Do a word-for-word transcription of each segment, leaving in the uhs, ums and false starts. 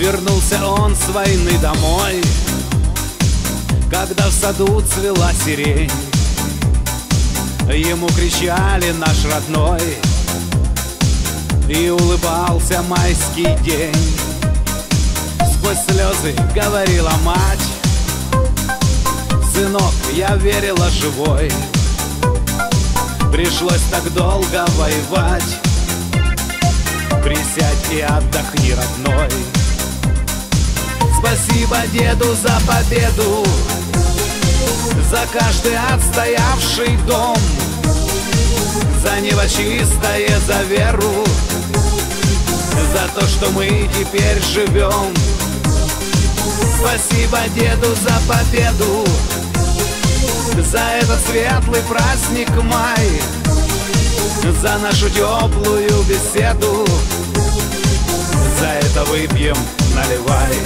Вернулся он с войны домой, когда в саду цвела сирень. Ему кричали наш родной, и улыбался майский день. Сквозь слезы говорила мать: сынок, я верила живой. Пришлось так долго воевать. Присядь и отдохни, родной. Спасибо деду за победу, за каждый отстоявший дом, за небо чистое, за веру, за то, что мы теперь живем. Спасибо деду за победу, за этот светлый праздник май, за нашу теплую беседу. За это выпьем, наливай.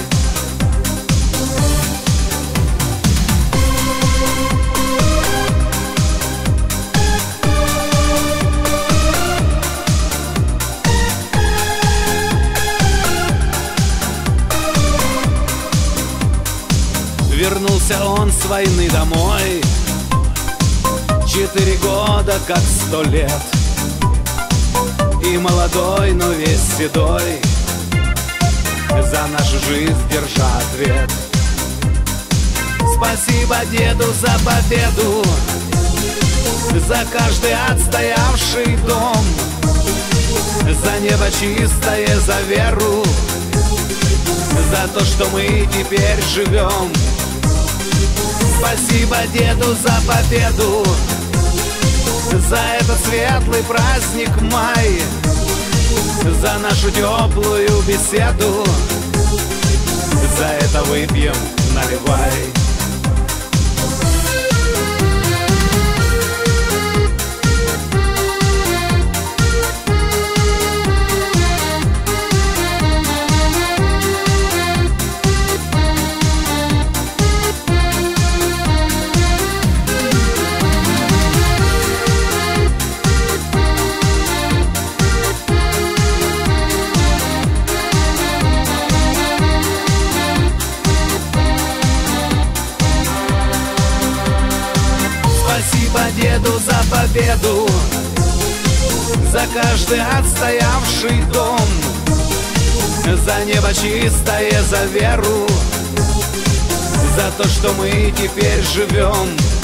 Вернулся он с войны домой, четыре года, как сто лет. И молодой, но весь седой, за нашу жизнь держа ответ. Спасибо деду за победу, за каждый отстоявший дом, за небо чистое, за веру, за то, что мы теперь живем. Спасибо деду за победу, за этот светлый праздник май, за нашу теплую беседу. За это выпьем, наливай. Спасибо деду за победу, за каждый отстоявший дом, за небо чистое, за веру, за то, что мы теперь живем.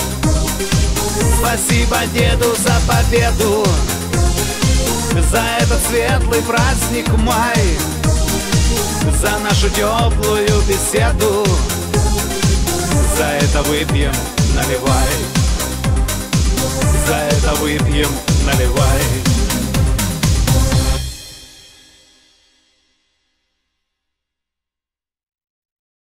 Спасибо деду за победу, за этот светлый праздник май, за нашу теплую беседу. За это выпьем, наливай. За это выпьем, наливай.